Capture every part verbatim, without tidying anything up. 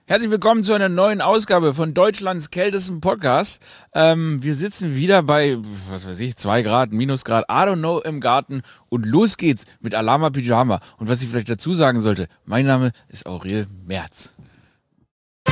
Herzlich willkommen zu einer neuen Ausgabe von Deutschlands kältesten Podcast. Ähm, wir sitzen wieder bei, was weiß ich, zwei Grad, Minusgrad, I don't know, im Garten und los geht's mit Alama Pyjama. Und was ich vielleicht dazu sagen sollte, mein Name ist Aurel Merz. Dass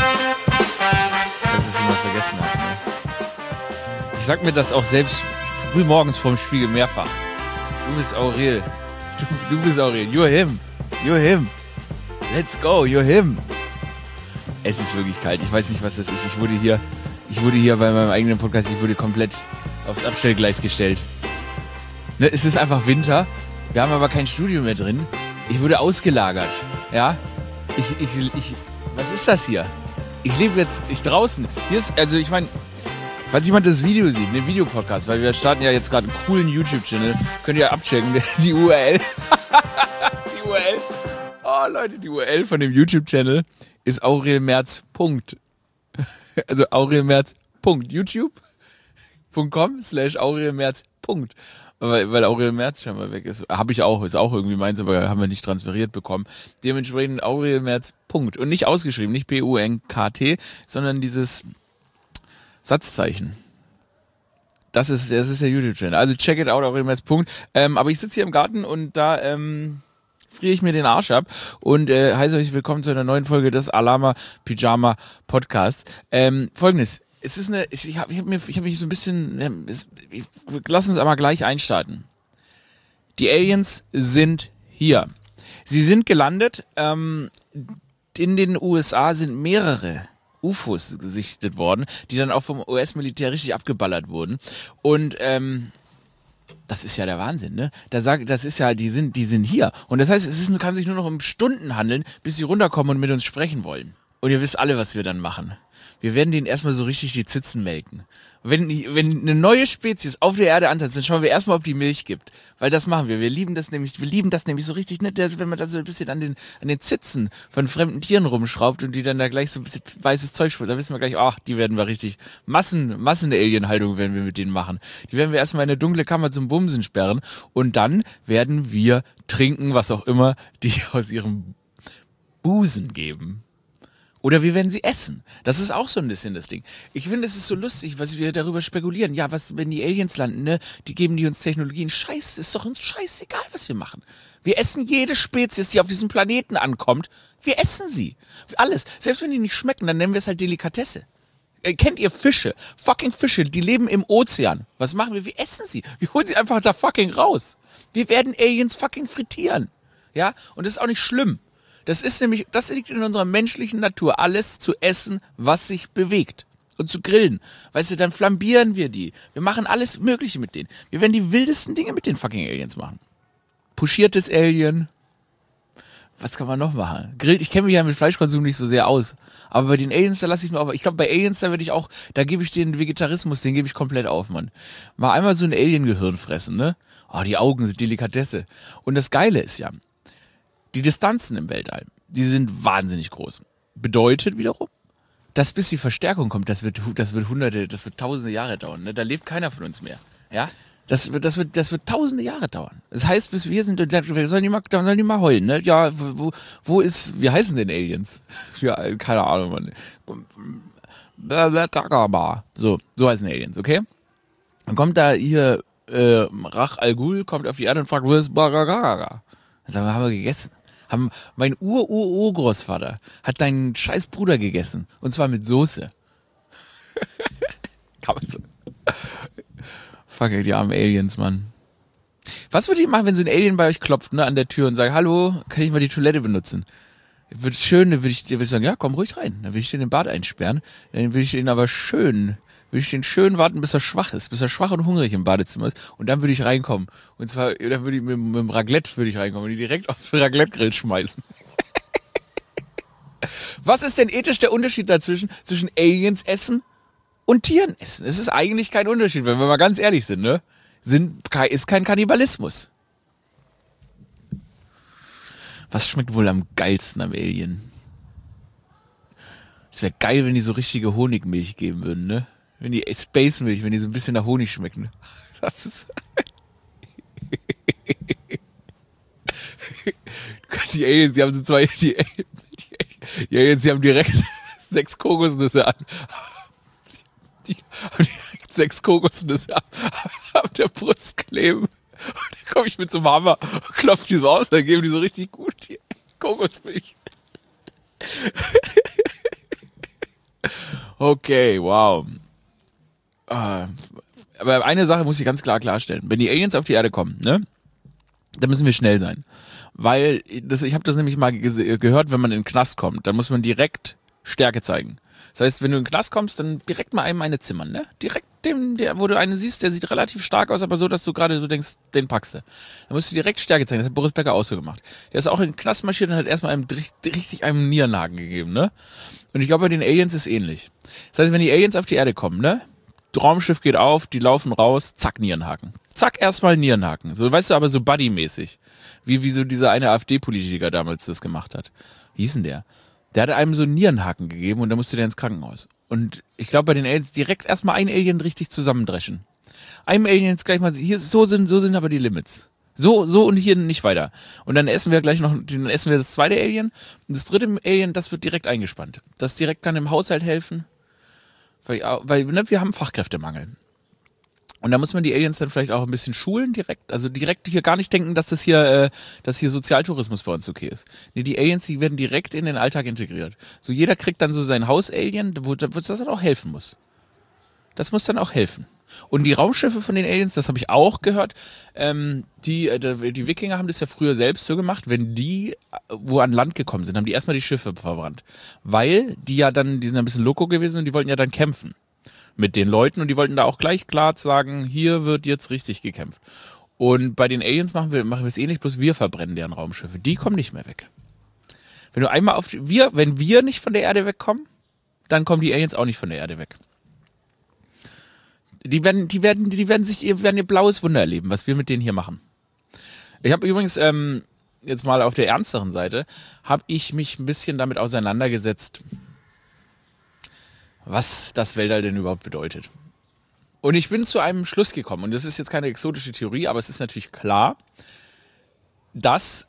ich es immer vergessen habe. Ne? Ich sag mir das auch selbst früh morgens vorm Spiegel mehrfach. Du bist Aurel. Du, du bist Aurel. You're him. You're him. Let's go. You're him. Es ist wirklich kalt. Ich weiß nicht, was das ist. Ich wurde hier, ich wurde hier bei meinem eigenen Podcast, ich wurde komplett aufs Abstellgleis gestellt. Ne, es ist einfach Winter. Wir haben aber kein Studio mehr drin. Ich wurde ausgelagert. Ja? Ich, ich, ich, was ist das hier? Ich lebe jetzt, ich draußen. Hier ist, also ich meine, falls jemand das Video sieht, einen Videopodcast, weil wir starten ja jetzt gerade einen coolen YouTube-Channel, könnt ihr abchecken, die U R L. Die U R L. Oh Leute, die U R L von dem YouTube-Channel ist aurelmerz. Also aurelmerz. YouTube punkt com slash aurelmerz. Weil, weil Aurel Merz schon mal weg ist. Habe ich auch, ist auch irgendwie meins, aber haben wir nicht transferiert bekommen. Dementsprechend aurelmerz. Und nicht ausgeschrieben, nicht P U N K T, sondern dieses Satzzeichen. Das ist, das ist der YouTube-Channel. Also check it out, aurelmerz. Ähm, aber ich sitze hier im Garten und da, ähm, friere ich mir den Arsch ab und äh, heiße euch willkommen zu einer neuen Folge des Alama Pyjama Podcasts. Ähm, Folgendes, es ist eine, ich habe ich hab mir, ich habe mich so ein bisschen, äh, es, ich, lass uns aber gleich einstarten. Die Aliens sind hier. Sie sind gelandet. Ähm, in den U S A sind mehrere U F Os gesichtet worden, die dann auch vom U S-Militär richtig abgeballert wurden. Und ähm, das ist ja der Wahnsinn, ne? Da sagt, das ist ja, die sind, die sind hier. Und das heißt, es ist, kann sich nur noch um Stunden handeln, bis sie runterkommen und mit uns sprechen wollen. Und ihr wisst alle, was wir dann machen. Wir werden denen erstmal so richtig die Zitzen melken. Wenn, wenn eine neue Spezies auf der Erde antanzt, dann schauen wir erstmal, ob die Milch gibt. Weil das machen wir. Wir lieben das nämlich, wir lieben das nämlich so richtig, ne? Wenn man da so ein bisschen an den, an den Zitzen von fremden Tieren rumschraubt und die dann da gleich so ein bisschen weißes Zeug sprüht, dann wissen wir gleich, ach, die werden wir richtig, Massen, Massen-Alien-Haltung werden wir mit denen machen. Die werden wir erstmal in eine dunkle Kammer zum Bumsen sperren und dann werden wir trinken, was auch immer, die aus ihrem Busen geben. Oder wir werden sie essen. Das ist auch so ein bisschen das Ding. Ich finde, es ist so lustig, was wir darüber spekulieren. Ja, was, wenn die Aliens landen, ne, die geben die uns Technologien. Scheiß, ist doch uns scheißegal, was wir machen. Wir essen jede Spezies, die auf diesem Planeten ankommt. Wir essen sie. Alles. Selbst wenn die nicht schmecken, dann nennen wir es halt Delikatesse. Äh, kennt ihr Fische? Fucking Fische, die leben im Ozean. Was machen wir? Wir essen sie. Wir holen sie einfach da fucking raus. Wir werden Aliens fucking frittieren. Ja? Und das ist auch nicht schlimm. Das ist nämlich, das liegt in unserer menschlichen Natur, alles zu essen, was sich bewegt. Und zu grillen. Weißt du, dann flambieren wir die. Wir machen alles Mögliche mit denen. Wir werden die wildesten Dinge mit den fucking Aliens machen. Puschiertes Alien. Was kann man noch machen? Grillt, ich kenne mich ja mit Fleischkonsum nicht so sehr aus. Aber bei den Aliens, da lasse ich mir auch, ich glaube bei Aliens, da würde ich auch, da gebe ich den Vegetarismus, den gebe ich komplett auf, Mann. Mal einmal so ein Alien-Gehirn fressen, ne? Oh, die Augen sind Delikatesse. Und das Geile ist ja, die Distanzen im Weltall, die sind wahnsinnig groß. Bedeutet wiederum, dass bis die Verstärkung kommt, das wird, das wird hunderte, das wird tausende Jahre dauern. Ne? Da lebt keiner von uns mehr. Ja? Das wird, das wird, das wird tausende Jahre dauern. Das heißt, bis wir sind, wir sollen die mal, dann sollen die mal heulen. Ne? Ja, wo, wo ist, wie heißen denn Aliens? Ja, keine Ahnung, Mann. So, so heißen Aliens, okay? Dann kommt da hier äh, Rach Al Ghul, kommt auf die Erde und fragt, wo ist Bagagaga? Dann sagen wir, haben wir gegessen. Haben, mein Ur-Ur-Urgroßvater hat deinen scheiß Bruder gegessen. Und zwar mit Soße. Kann man so. Fuck it, die armen Aliens, Mann. Was würdet ihr machen, wenn so ein Alien bei euch klopft, ne, an der Tür und sagt, hallo, kann ich mal die Toilette benutzen? Wird schön, dann würde ich, würd ich sagen, ja, komm ruhig rein. Dann würde ich den in den Bad einsperren. Dann würde ich den aber schön, würde ich den schön warten, bis er schwach ist, bis er schwach und hungrig im Badezimmer ist. Und dann würde ich reinkommen. Und zwar, dann würde ich mit, mit dem Raclette würde ich reinkommen und die direkt auf den Raclette-Grill schmeißen. Was ist denn ethisch der Unterschied dazwischen, zwischen Aliens essen und Tieren essen? Es ist eigentlich kein Unterschied, wenn wir mal ganz ehrlich sind, ne? Sind, ist kein Kannibalismus. Was schmeckt wohl am geilsten am Alien? Es wäre geil, wenn die so richtige Honigmilch geben würden, ne? Wenn die Space-Milch, wenn die so ein bisschen nach Honig schmecken. Das ist... die Aliens, die haben so zwei... Die, die, die Aliens, die haben direkt... sechs Kokosnüsse an. Die haben direkt sechs Kokosnüsse auf der Brust kleben. Und dann komme ich mit so einem Hammer und klopfe die so aus, dann geben die so richtig gut die Kokosmilch. Okay, wow. Aber eine Sache muss ich ganz klar klarstellen. Wenn die Aliens auf die Erde kommen, ne, dann müssen wir schnell sein. Weil, das, ich habe das nämlich mal ge- gehört, wenn man in den Knast kommt, dann muss man direkt Stärke zeigen. Das heißt, wenn du in den Knast kommst, dann direkt mal einem eine zimmern, ne? Direkt dem, der, wo du einen siehst, der sieht relativ stark aus, aber so, dass du gerade so denkst, den packst du. Dann musst du direkt Stärke zeigen. Das hat Boris Becker auch so gemacht. Der ist auch in den Knast marschiert und hat erstmal einem richtig einem Nierenhaken gegeben, ne? Und ich glaube, bei den Aliens ist ähnlich. Das heißt, wenn die Aliens auf die Erde kommen, ne? Raumschiff geht auf, die laufen raus, zack, Nierenhaken. Zack, erstmal Nierenhaken. So, weißt du, aber so Buddy-mäßig. Wie, wie so dieser eine AfD-Politiker damals das gemacht hat. Wie hieß denn der? Der hat einem so einen Nierenhaken gegeben und dann musste der ins Krankenhaus. Und ich glaube, bei den Aliens direkt erstmal ein Alien richtig zusammendreschen. Einem Alien jetzt gleich mal, hier, so sind, so sind aber die Limits. So, so und hier nicht weiter. Und dann essen wir gleich noch, dann essen wir das zweite Alien. Und das dritte Alien, das wird direkt eingespannt. Das direkt kann im Haushalt helfen. Weil, weil ne, wir haben Fachkräftemangel. Und da muss man die Aliens dann vielleicht auch ein bisschen schulen direkt. Also direkt hier gar nicht denken, dass das hier, äh, dass hier Sozialtourismus bei uns okay ist. Nee, die Aliens, die werden direkt in den Alltag integriert. So jeder kriegt dann so sein Haus-Alien, wo, wo das dann auch helfen muss. Das muss dann auch helfen. Und die Raumschiffe von den Aliens, das habe ich auch gehört, ähm, die, äh, die Wikinger haben das ja früher selbst so gemacht, wenn die wo an Land gekommen sind, haben die erstmal die Schiffe verbrannt. Weil die ja dann, die sind ein bisschen loco gewesen und die wollten ja dann kämpfen mit den Leuten und die wollten da auch gleich klar sagen, hier wird jetzt richtig gekämpft. Und bei den Aliens machen wir, machen wir es ähnlich, bloß wir verbrennen deren Raumschiffe. Die kommen nicht mehr weg. Wenn du einmal auf, die, wir, wenn wir nicht von der Erde wegkommen, dann kommen die Aliens auch nicht von der Erde weg. Die werden, die werden, die werden sich, ihr werden ihr blaues Wunder erleben, was wir mit denen hier machen. Ich habe übrigens, ähm, jetzt mal auf der ernsteren Seite, habe ich mich ein bisschen damit auseinandergesetzt, was das Weltall denn überhaupt bedeutet. Und ich bin zu einem Schluss gekommen, und das ist jetzt keine exotische Theorie, aber es ist natürlich klar, dass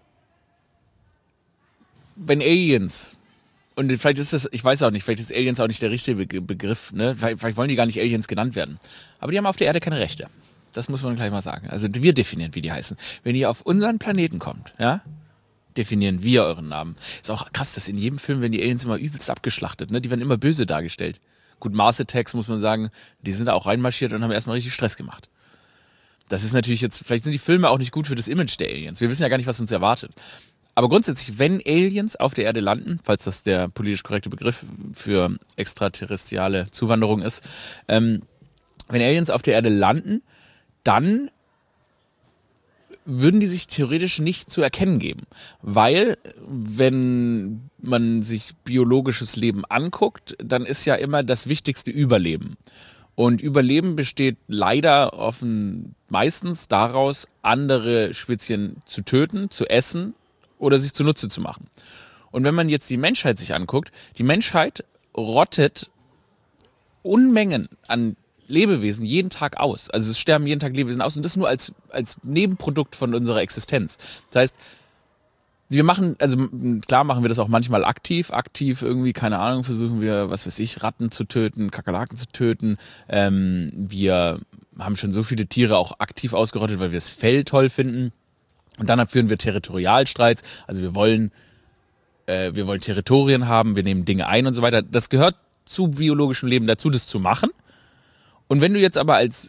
wenn Aliens, und vielleicht ist das, ich weiß auch nicht, vielleicht ist Aliens auch nicht der richtige Begriff, ne? Vielleicht, vielleicht wollen die gar nicht Aliens genannt werden. Aber die haben auf der Erde keine Rechte. Das muss man gleich mal sagen. Also wir definieren, wie die heißen. Wenn ihr auf unseren Planeten kommt, ja, definieren wir euren Namen. Ist auch krass, dass in jedem Film werden die Aliens immer übelst abgeschlachtet, ne? Die werden immer böse dargestellt. Gut, Mars Attacks muss man sagen, die sind da auch reinmarschiert und haben erstmal richtig Stress gemacht. Das ist natürlich jetzt, vielleicht sind die Filme auch nicht gut für das Image der Aliens. Wir wissen ja gar nicht, was uns erwartet. Aber grundsätzlich, wenn Aliens auf der Erde landen, falls das der politisch korrekte Begriff für extraterrestriale Zuwanderung ist, ähm, wenn Aliens auf der Erde landen, dann würden die sich theoretisch nicht zu erkennen geben. Weil, wenn man sich biologisches Leben anguckt, dann ist ja immer das wichtigste Überleben. Und Überleben besteht leider offen meistens daraus, andere Spezien zu töten, zu essen oder sich zunutze zu machen. Und wenn man jetzt die Menschheit sich anguckt, die Menschheit rottet Unmengen an Lebewesen jeden Tag aus. Also es sterben jeden Tag Lebewesen aus und das nur als, als Nebenprodukt von unserer Existenz. Das heißt, wir machen, also klar machen wir das auch manchmal aktiv, aktiv irgendwie, keine Ahnung, versuchen wir, was weiß ich, Ratten zu töten, Kakerlaken zu töten. Ähm, wir haben schon so viele Tiere auch aktiv ausgerottet, weil wir das Fell toll finden. Und dann führen wir Territorialstreits, also wir wollen, äh, wir wollen Territorien haben, wir nehmen Dinge ein und so weiter. Das gehört zu biologischem Leben dazu, das zu machen. Und wenn du jetzt aber als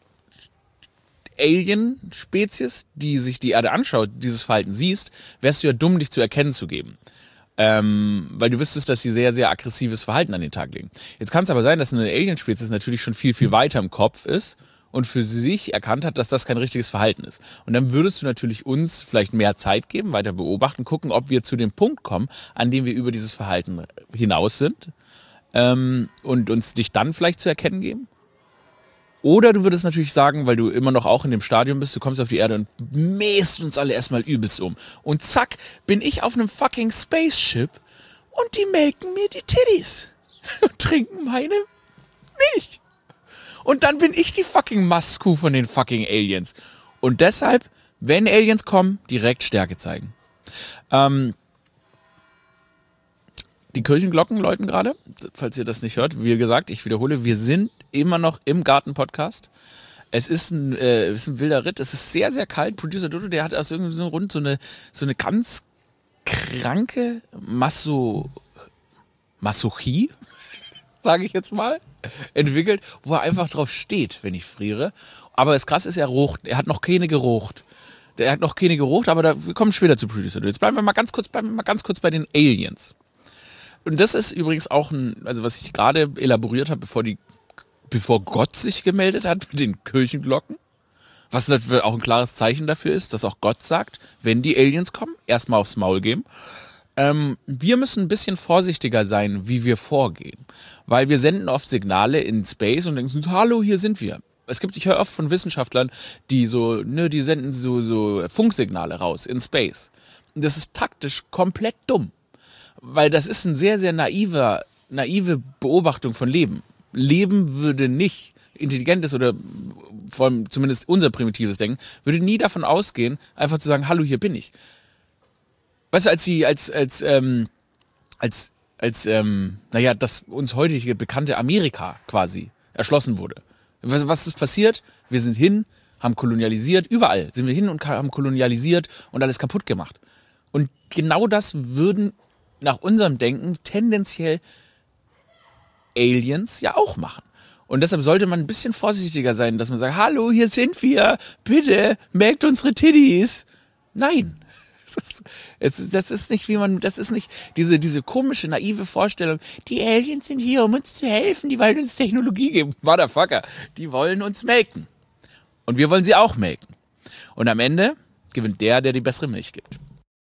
Alien-Spezies, die sich die Erde anschaut, dieses Verhalten siehst, wärst du ja dumm, dich zu erkennen zu geben. Ähm, weil du wüsstest, dass sie sehr, sehr aggressives Verhalten an den Tag legen. Jetzt kann es aber sein, dass eine Alien-Spezies natürlich schon viel, viel weiter im Kopf ist und für sich erkannt hat, dass das kein richtiges Verhalten ist. Und dann würdest du natürlich uns vielleicht mehr Zeit geben, weiter beobachten, gucken, ob wir zu dem Punkt kommen, an dem wir über dieses Verhalten hinaus sind ähm, und uns dich dann vielleicht zu erkennen geben. Oder du würdest natürlich sagen, weil du immer noch auch in dem Stadium bist, du kommst auf die Erde und mähst uns alle erstmal übelst um. Und zack, bin ich auf einem fucking Spaceship und die melken mir die Titties und trinken meine Milch. Und dann bin ich die fucking Masku von den fucking Aliens. Und deshalb, wenn Aliens kommen, direkt Stärke zeigen. Ähm, Die Kirchenglocken läuten gerade, falls ihr das nicht hört. Wie gesagt, ich wiederhole, wir sind immer noch im Garten-Podcast. Es ist ein, äh, ist ein wilder Ritt. Es ist sehr, sehr kalt. Producer Dodo, der hat aus irgendeinem Grund so eine, so eine ganz kranke Maso, Masochie, sage ich jetzt mal, entwickelt, wo er einfach drauf steht, wenn ich friere. Aber das Krasse ist, er rocht. Er hat noch keine gerocht. Der hat noch keine gerocht, aber da, wir kommen später zu Producer Dodo. Jetzt bleiben wir mal ganz kurz, bleiben wir mal ganz kurz bei den Aliens. Und das ist übrigens auch ein, also was ich gerade elaboriert habe, bevor die bevor Gott sich gemeldet hat mit den Kirchenglocken, was natürlich auch ein klares Zeichen dafür ist, dass auch Gott sagt, wenn die Aliens kommen, erstmal aufs Maul geben. Ähm, wir müssen ein bisschen vorsichtiger sein, wie wir vorgehen, weil wir senden oft Signale in Space und denken so, hallo, hier sind wir. Es gibt, ich höre oft von Wissenschaftlern, die so, ne, die senden so, so Funksignale raus in Space. Und das ist taktisch komplett dumm, weil das ist eine sehr, sehr naive, naive Beobachtung von Leben. Leben würde nicht, intelligentes oder vor allem zumindest unser primitives Denken, würde nie davon ausgehen, einfach zu sagen, hallo, hier bin ich. Weißt du, als sie, als, als, ähm, als, als, ähm, naja, das uns heutige bekannte Amerika quasi erschlossen wurde. Was, was ist passiert? Wir sind hin, haben kolonialisiert, überall sind wir hin und haben kolonialisiert und alles kaputt gemacht. Und genau das würden nach unserem Denken tendenziell Aliens ja auch machen. Und deshalb sollte man ein bisschen vorsichtiger sein, dass man sagt, hallo, hier sind wir, bitte, melkt unsere Tiddies. Nein. Das ist, das ist nicht, wie man, das ist nicht diese, diese komische, naive Vorstellung, die Aliens sind hier, um uns zu helfen, die wollen uns Technologie geben. Motherfucker, die wollen uns melken. Und wir wollen sie auch melken. Und am Ende gewinnt der, der die bessere Milch gibt.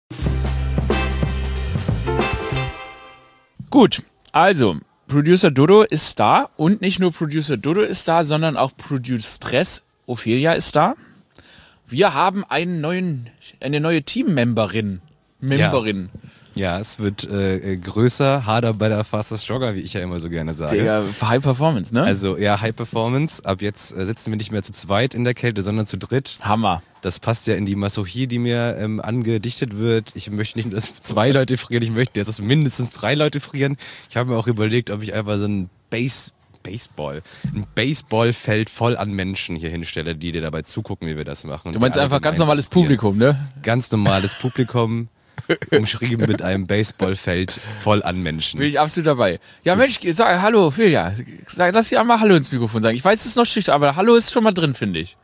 Gut, also, Producer Dodo ist da und nicht nur Producer Dodo ist da, sondern auch Produce Stress Ophelia ist da. Wir haben einen neuen, eine neue Teammemberin. Memberin. Ja, ja, es wird äh, größer, harder, better, faster, stronger, wie ich ja immer so gerne sage. Der High Performance, ne? Also ja, High Performance. Ab jetzt äh, sitzen wir nicht mehr zu zweit in der Kälte, sondern zu dritt. Hammer. Das passt ja in die Masochie, die mir ähm, angedichtet wird. Ich möchte nicht nur, dass zwei Leute frieren, ich möchte jetzt, dass mindestens drei Leute frieren. Ich habe mir auch überlegt, ob ich einfach so ein Base, Baseball, ein Baseballfeld voll an Menschen hier hinstelle, die dir dabei zugucken, wie wir das machen. Du meinst einfach ganz normales Publikum, ne? Ganz normales Publikum, umschrieben mit einem Baseballfeld voll an Menschen. Bin ich absolut dabei. Ja, Mensch, sag Hallo, Ophelia. Sag, lass dich einmal Hallo ins Mikrofon sagen. Ich weiß, es ist noch schüchtern, aber Hallo ist schon mal drin, finde ich.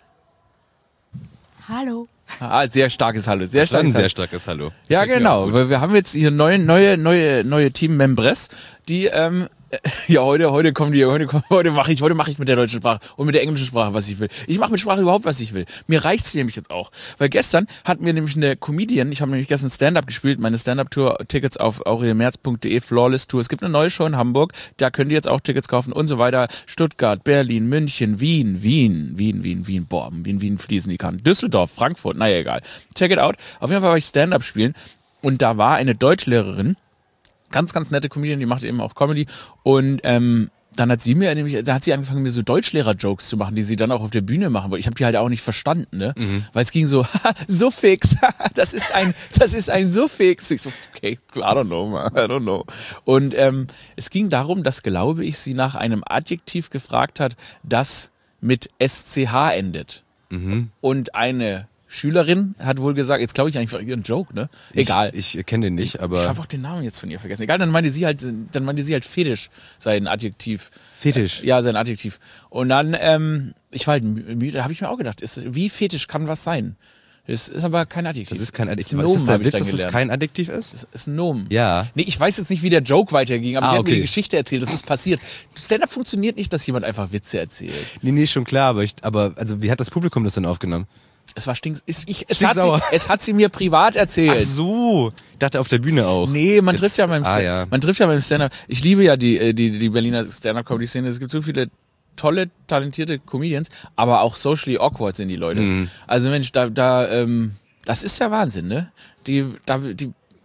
Hallo. Ah, sehr starkes Hallo. Sehr das ist ein starkes sehr Hallo. starkes Hallo. Ja, genau. Weil wir haben jetzt hier neue, neue, neue, neue Team-Membres, die, ähm, ja, heute, heute kommen die, heute, heute mache ich, heute mache ich mit der deutschen Sprache und mit der englischen Sprache, was ich will. Ich mache mit Sprache überhaupt, was ich will. Mir reicht's nämlich jetzt auch. Weil gestern hatten wir nämlich eine Comedian, ich habe nämlich gestern Stand-Up gespielt, meine Stand-Up-Tour-Tickets auf aurelmerz punkt de, Flawless Tour. Es gibt eine neue Show in Hamburg, da könnt ihr jetzt auch Tickets kaufen und so weiter. Stuttgart, Berlin, München, Wien, Wien, Wien, Wien, Wien, boah, Wien, Wien fließen die Karten. Düsseldorf, Frankfurt, naja, egal. Check it out. Auf jeden Fall war ich Stand-Up spielen und da war eine Deutschlehrerin, ganz, ganz nette Comedian, die macht eben auch Comedy. Und ähm, dann hat sie mir nämlich, da hat sie angefangen, mir so Deutschlehrer-Jokes zu machen, die sie dann auch auf der Bühne machen wollte. Ich habe die halt auch nicht verstanden, ne? Mhm. Weil es ging so, Suffix, das ist ein, das ist ein Suffix. Ich so, okay, I don't know, man, I don't know. Und ähm, es ging darum, dass, glaube ich, sie nach einem Adjektiv gefragt hat, das mit S C H endet. Mhm. Und eine Schülerin hat wohl gesagt, jetzt glaube ich einfach ihren Joke, ne? Egal. Ich, ich kenne den nicht, aber. Ich habe auch den Namen jetzt von ihr vergessen. Egal, dann meinte sie halt, dann meinte sie halt Fetisch, sein Adjektiv. Fetisch? Äh, ja, sein Adjektiv. Und dann, ähm, ich war halt müde, da habe ich mir auch gedacht, ist, wie Fetisch kann was sein? Das ist aber kein Adjektiv. Das ist kein Adjektiv. Ist Was ist der Nomen, Witz, dass es kein Adjektiv ist? Das ist ein Nomen. Ja. Nee, ich weiß jetzt nicht, wie der Joke weiterging, aber Ah, sie hat okay. mir die Geschichte erzählt, das ist passiert. Stand-up funktioniert nicht, dass jemand einfach Witze erzählt. Nee, nee, schon klar, aber, ich, aber also wie hat das Publikum das denn aufgenommen? Es war stink, ist, ich, es, hat sie, es hat sie mir privat erzählt. Ach so, ich dachte auf der Bühne auch. Nee, man Jetzt, trifft ja beim ah, Stand- ja. man trifft ja beim Stand-up. Ich liebe ja die, die, die Berliner Stand-up-Comedy-Szene. Es gibt so viele tolle, talentierte Comedians, aber auch socially awkward sind die Leute. Mhm. Also Mensch, da, da, ähm, das ist der Wahnsinn, ne? Die, da, die,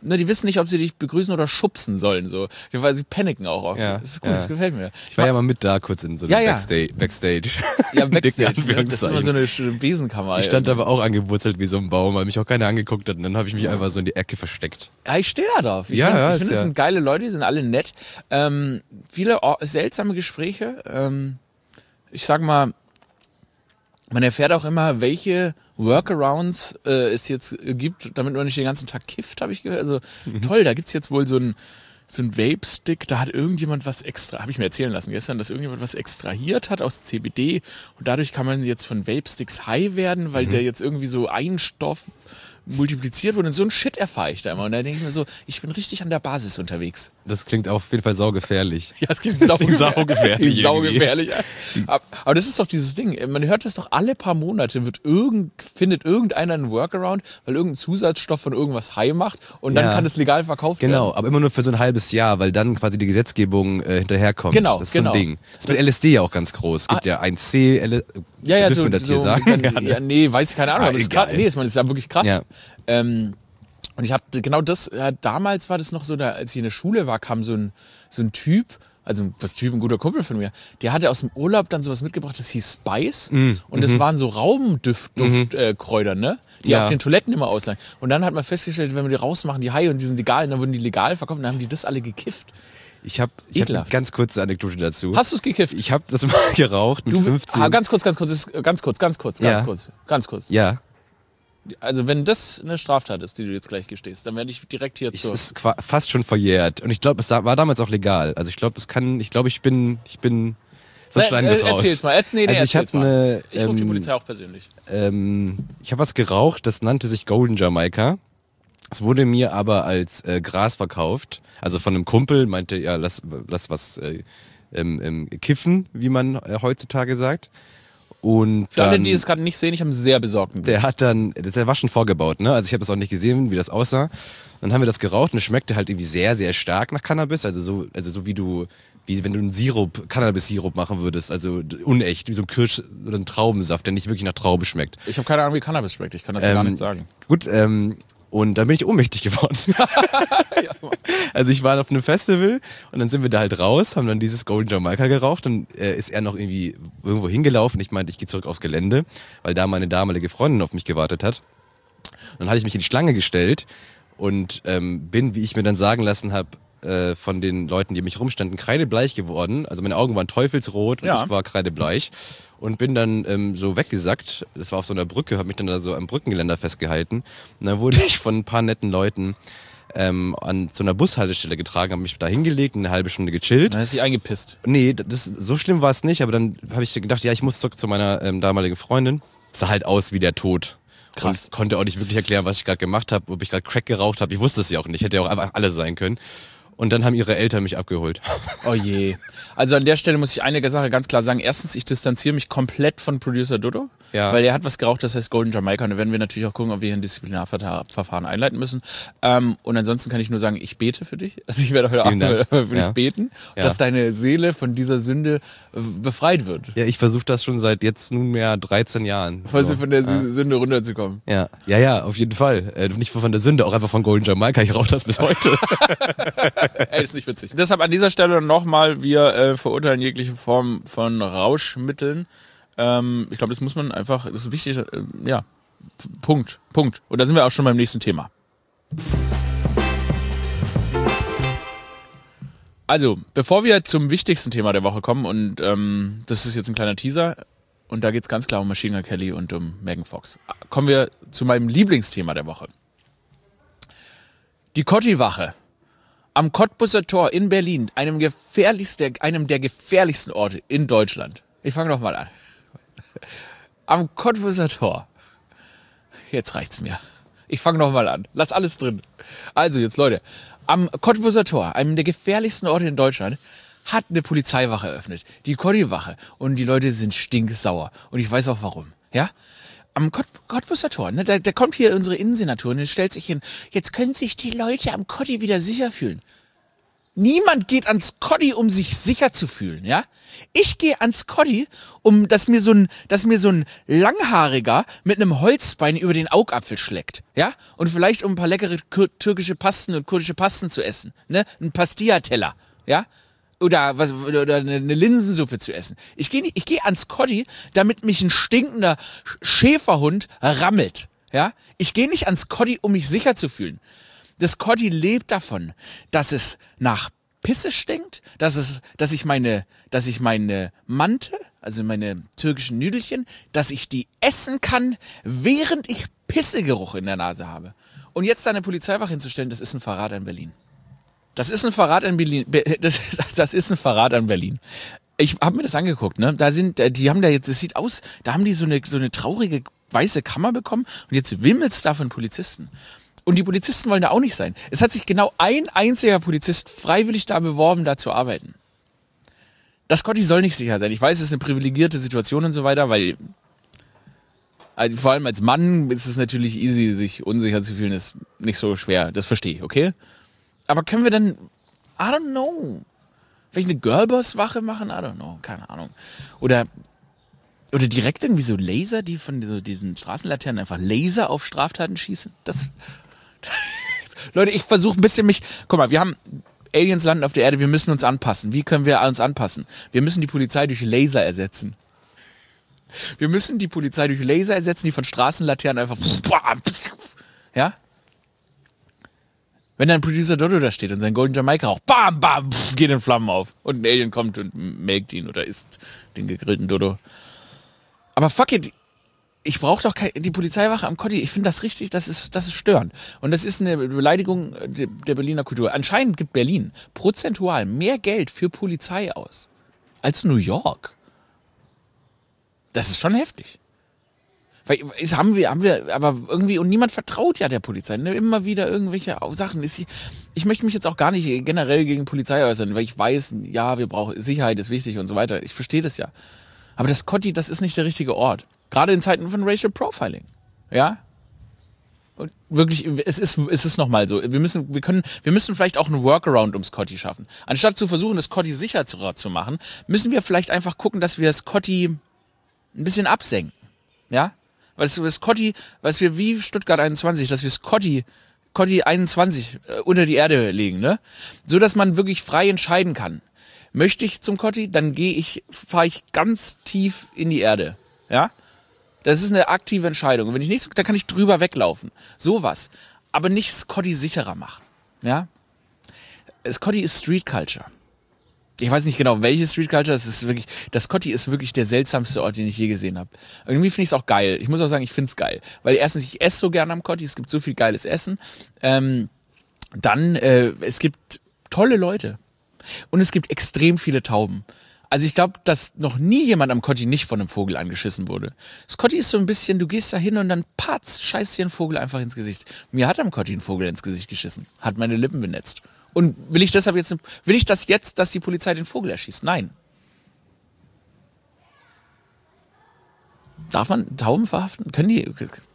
ne, die wissen nicht, ob sie dich begrüßen oder schubsen sollen, so. Weil sie paniken auch oft. Ja, das ist gut, ja. das gefällt mir. Ich war ja mal mit da kurz in so einem Ja, ja. Backstage. Backstage. Ja, Backstage, Dicken ne? Das ist immer so Anführungszeichen. eine Besenkammer. Ich stand aber auch angewurzelt wie so ein Baum, weil mich auch keiner angeguckt hat. Und dann habe ich mich einfach so in die Ecke versteckt. Ja, ich stehe da drauf. Ich Ja, finde, ja, ich ist find, das ja- sind geile Leute, die sind alle nett. Ähm, viele o- seltsame Gespräche. Ähm, ich sag mal, man erfährt auch immer, welche Workarounds äh, es jetzt äh, gibt, damit man nicht den ganzen Tag kifft, habe ich gehört. Also toll, da gibt's jetzt wohl so ein so ein Vape-Stick, da hat irgendjemand was extra, habe ich mir erzählen lassen gestern, dass irgendjemand was extrahiert hat aus C B D und dadurch kann man jetzt von Vape-Sticks high werden, weil der jetzt irgendwie so ein Stoff multipliziert wurde und so ein Shit erfahre ich da immer. Und da denke ich mir so, ich bin richtig an der Basis unterwegs. Das klingt auf jeden Fall saugefährlich. Ja, das klingt Das klingt saugefährlich saugefährlich. Aber, aber das ist doch dieses Ding. Man hört das doch alle paar Monate, wird irgend, findet irgendeiner einen Workaround, weil irgendein Zusatzstoff von irgendwas high macht und dann Ja. kann es legal verkauft werden. Genau, aber immer nur für so ein halbes Jahr, weil dann quasi die Gesetzgebung äh, hinterherkommt. Genau, das ist genau. so ein Ding. Das ist mit L S D ja auch ganz groß. Es gibt Ah. ja eins C, L S D. Ja, ja, dürfen so, wir das so hier sagen? Dann, ja, nee, weiß ich keine Ahnung. Ah, aber das ist egal. krass. Nee, das ist ja wirklich krass. Ja. Ähm, und ich hatte genau das, äh, damals war das noch so, da, als ich in der Schule war, kam so ein, so ein Typ, also was Typ, ein guter Kumpel von mir, der hatte aus dem Urlaub dann sowas mitgebracht, das hieß Spice. Und das waren so Raumduftkräuter, äh, Kräuter, ne? Die Ja. auf den Toiletten immer auslagen. Und dann hat man festgestellt, wenn wir die rausmachen, die Haie und die sind legal, und dann wurden die legal verkauft und dann haben die das alle gekifft. Ich habe ich hab eine Ekelhaft. ganz kurze Anekdote dazu. Hast du es gekifft? Ich habe das mal geraucht mit Du, fünfzehn. ah, ganz kurz, ganz kurz, ist- ganz kurz, ganz kurz, ganz Ja. kurz, ganz kurz. Ja, Also wenn das eine Straftat ist, die du jetzt gleich gestehst, dann werde ich direkt hier es zur... ist qua- fast schon verjährt. Und ich glaube, es war damals auch legal. Also ich glaube, es kann, ich glaube, ich bin, ich bin, sonst schneiden wir es raus. Erzähl's mal, Erzähl, nee, nee, Also ich erzähl's hab mal. eine, Ich rufe die ähm, Polizei auch persönlich. Ähm, ich habe was geraucht, das nannte sich Golden Jamaica. Es wurde mir aber als äh, Gras verkauft. Also von einem Kumpel, meinte, ja, lass, lass was äh, ähm, ähm, kiffen, wie man äh, heutzutage sagt. Und Für alle, dann, die es gerade nicht sehen, ich habe einen sehr besorgten Blick. der hat dann, der war schon vorgebaut, ne? Also ich habe das auch nicht gesehen, wie das aussah. Dann haben wir das geraucht und es schmeckte halt irgendwie sehr, sehr stark nach Cannabis. Also so, also so wie du, wie wenn du einen Sirup, Cannabis-Sirup machen würdest. Also unecht, wie so ein Kirsch- oder ein Traubensaft, der nicht wirklich nach Traube schmeckt. Ich habe keine Ahnung, wie Cannabis schmeckt. Ich kann das ja gar Ähm, nicht sagen. Gut, ähm, und dann bin ich ohnmächtig geworden. Also ich war auf einem Festival und dann sind wir da halt raus, haben dann dieses Golden Jamaica geraucht. Dann äh, ist er noch irgendwie irgendwo hingelaufen. Ich meinte, ich gehe zurück aufs Gelände, weil da meine damalige Freundin auf mich gewartet hat. Dann hatte ich mich in die Schlange gestellt und ähm, bin, wie ich mir dann sagen lassen habe, äh, von den Leuten, die um mich rumstanden, kreidebleich geworden. Also meine Augen waren teufelsrot und Ja. ich war kreidebleich. Und bin dann ähm, so weggesackt. Das war auf so einer Brücke, habe mich dann da so am Brückengeländer festgehalten. Und dann wurde ich von ein paar netten Leuten ähm, an zu einer Bushaltestelle getragen, habe mich da hingelegt, eine halbe Stunde gechillt. Dann ist sie eingepisst. Nee, das, so schlimm war es nicht, aber dann habe ich gedacht, ja, ich muss zurück zu meiner ähm, damaligen Freundin. Sah halt aus wie der Tod. Krass. Und konnte auch nicht wirklich erklären, was ich gerade gemacht habe, ob ich gerade Crack geraucht habe. Ich wusste es ja auch nicht, hätte ja auch einfach alles sein können. Und dann haben ihre Eltern mich abgeholt. Oh je. Also an der Stelle muss ich eine Sache ganz klar sagen. Erstens, ich distanziere mich komplett von Producer Dodo, Ja. weil er hat was geraucht, das heißt Golden Jamaica. Und da werden wir natürlich auch gucken, ob wir hier ein Disziplinarverfahren einleiten müssen. Ähm, und ansonsten kann ich nur sagen, ich bete für dich. Also ich werde heute Vielen Abend Dank. für Ja. dich beten, Ja. dass deine Seele von dieser Sünde äh, befreit wird. Ja, ich versuche das schon seit jetzt nunmehr dreizehn Jahren. Voll So. von der Sünde runterzukommen. Ja, ja, ja, auf jeden Fall. Äh, nicht von der Sünde, auch einfach von Golden Jamaica. Ich rauche das bis heute. Ey, ist nicht witzig. Deshalb an dieser Stelle nochmal, wir äh, verurteilen jegliche Form von Rauschmitteln. Ähm, ich glaube, das muss man einfach, das ist wichtig, äh, ja, P- Punkt, Punkt. Und da sind wir auch schon beim nächsten Thema. Also, bevor wir zum wichtigsten Thema der Woche kommen, und ähm, das ist jetzt ein kleiner Teaser, und da geht es ganz klar um Machine Gun Kelly und um Megan Fox, kommen wir zu meinem Lieblingsthema der Woche. Die Kotti-Wache am Cottbusser Tor in Berlin, einem, gefährlichsten, einem der gefährlichsten Orte in Deutschland. Ich fange noch mal an. Am Cottbusser Tor. Jetzt reicht's mir. Ich fange noch mal an. Lass alles drin. Also jetzt, Leute. Am Cottbusser Tor, einem der gefährlichsten Orte in Deutschland, hat eine Polizeiwache eröffnet. Die Cotti-Wache. Und die Leute sind stinksauer. Und ich weiß auch warum. Ja? Am Kott, Cottbusser Tor, ne, da, da kommt hier unsere Innensenator und stellt sich hin. Jetzt können sich die Leute am Cotti wieder sicher fühlen. Niemand geht ans Coddy, um sich sicher zu fühlen, ja? Ich gehe ans Coddy, um, dass mir so ein, dass mir so ein Langhaariger mit einem Holzbein über den Augapfel schlägt, ja? Und vielleicht um ein paar leckere türkische Pasten und kurdische Pasten zu essen, ne? Ein Pastilla-Teller, ja? Oder was, oder eine Linsensuppe zu essen. Ich gehe ich gehe ans Coddy, damit mich ein stinkender Schäferhund rammelt, ja? Ich gehe nicht ans Coddy, um mich sicher zu fühlen. Das Coddy lebt davon, dass es nach Pisse stinkt, dass es, dass ich meine, dass ich meine Mante, also meine türkischen Nüdelchen, dass ich die essen kann, während ich Pissegeruch in der Nase habe. Und jetzt da eine Polizeiwache hinzustellen, das ist ein Verrat an Berlin. Das ist ein Verrat an Berlin. Das, das, das ist ein Verrat an Berlin. Ich habe mir das angeguckt, ne? Da sind, die haben da jetzt, es sieht aus, da haben die so eine, so eine traurige weiße Kammer bekommen und jetzt wimmelt's da von Polizisten. Und die Polizisten wollen da auch nicht sein. Es hat sich genau ein einziger Polizist freiwillig da beworben, da zu arbeiten. Das Coddy soll nicht sicher sein. Ich weiß, es ist eine privilegierte Situation und so weiter, weil also vor allem als Mann ist es natürlich easy, sich unsicher zu fühlen, ist nicht so schwer. Das verstehe ich, okay? Aber können wir dann, I don't know, vielleicht eine Girlboss-Wache machen? I don't know, keine Ahnung. Oder, oder direkt irgendwie so Laser, die von so diesen Straßenlaternen einfach Laser auf Straftaten schießen. Das... Leute, ich versuche ein bisschen mich... Guck mal, wir haben Aliens landen auf der Erde, wir müssen uns anpassen. Wie können wir uns anpassen? Wir müssen die Polizei durch Laser ersetzen. Wir müssen die Polizei durch Laser ersetzen, die von Straßenlaternen einfach... Ja? Wenn dann Producer Dodo da steht und sein Golden Jamaica auch bam, bam, geht in Flammen auf. Und ein Alien kommt und melkt ihn oder isst den gegrillten Dodo. Aber fuck it... Ich brauche doch keine, die Polizeiwache am Coddy. Ich finde das richtig, das ist, das ist störend. Und das ist eine Beleidigung der Berliner Kultur. Anscheinend gibt Berlin prozentual mehr Geld für Polizei aus als New York. Das ist schon heftig. Weil, das haben wir, haben wir, aber irgendwie, und niemand vertraut ja der Polizei. Ne? Immer wieder irgendwelche Sachen. Ich, ich möchte mich jetzt auch gar nicht generell gegen Polizei äußern, weil ich weiß, ja, wir brauchen, Sicherheit ist wichtig und so weiter. Ich verstehe das ja. Aber das Coddy, das ist nicht der richtige Ort. Gerade in Zeiten von Racial Profiling. Ja? Und wirklich, es ist, es ist nochmal so. Wir müssen, wir können, wir müssen vielleicht auch einen Workaround ums Coddy schaffen. Anstatt zu versuchen, das Coddy sicher zu, zu machen, müssen wir vielleicht einfach gucken, dass wir das Coddy ein bisschen absenken. Ja? Weil das Coddy, weil wir wie Stuttgart einundzwanzig, dass wir das Coddy, Coddy einundzwanzig äh, unter die Erde legen, ne? So dass man wirklich frei entscheiden kann. Möchte ich zum Coddy, dann gehe ich, fahre ich ganz tief in die Erde. Ja? Das ist eine aktive Entscheidung. Und wenn ich nicht so, dann kann ich drüber weglaufen. Sowas. Aber nicht das Coddy sicherer machen. Ja? Das Coddy ist Street Culture. Ich weiß nicht genau, welche Street Culture. Es ist wirklich, das Coddy ist wirklich der seltsamste Ort, den ich je gesehen habe. Irgendwie finde ich es auch geil. Ich muss auch sagen, ich finde es geil. Weil erstens, ich esse so gerne am Coddy. Es gibt so viel geiles Essen. Ähm, dann, äh, es gibt tolle Leute. Und es gibt extrem viele Tauben. Also ich glaube, dass noch nie jemand am Coddy nicht von einem Vogel angeschissen wurde. Das Coddy ist so ein bisschen, du gehst da hin und dann patz, scheißt dir ein Vogel einfach ins Gesicht. Mir hat am Coddy ein Vogel ins Gesicht geschissen. Hat meine Lippen benetzt. Und will ich deshalb jetzt, will ich das jetzt, dass die Polizei den Vogel erschießt? Nein. Darf man Tauben verhaften? Können die...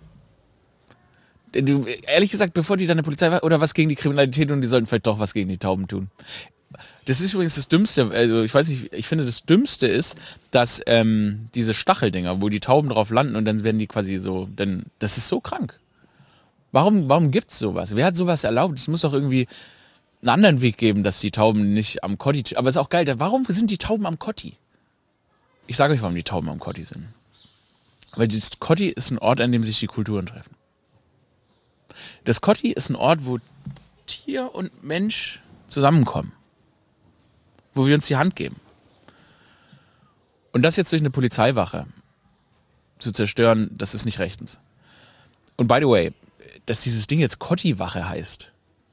Du, ehrlich gesagt, bevor die dann eine Polizei... Oder was gegen die Kriminalität tun, die sollten vielleicht doch was gegen die Tauben tun. Das ist übrigens das Dümmste, also ich weiß nicht, ich finde das Dümmste ist, dass ähm, diese Stacheldinger, wo die Tauben drauf landen und dann werden die quasi so, dann, das ist so krank. Warum, warum gibt's sowas? Wer hat sowas erlaubt? Es muss doch irgendwie einen anderen Weg geben, dass die Tauben nicht am Coddy, aber ist auch geil, warum sind die Tauben am Coddy? Ich sage euch, warum die Tauben am Coddy sind. Weil das Coddy ist ein Ort, an dem sich die Kulturen treffen. Das Coddy ist ein Ort, wo Tier und Mensch zusammenkommen. Wo wir uns die Hand geben. Und das jetzt durch eine Polizeiwache zu zerstören, das ist nicht rechtens. Und by the way, dass dieses Ding jetzt Coddy-Wache heißt,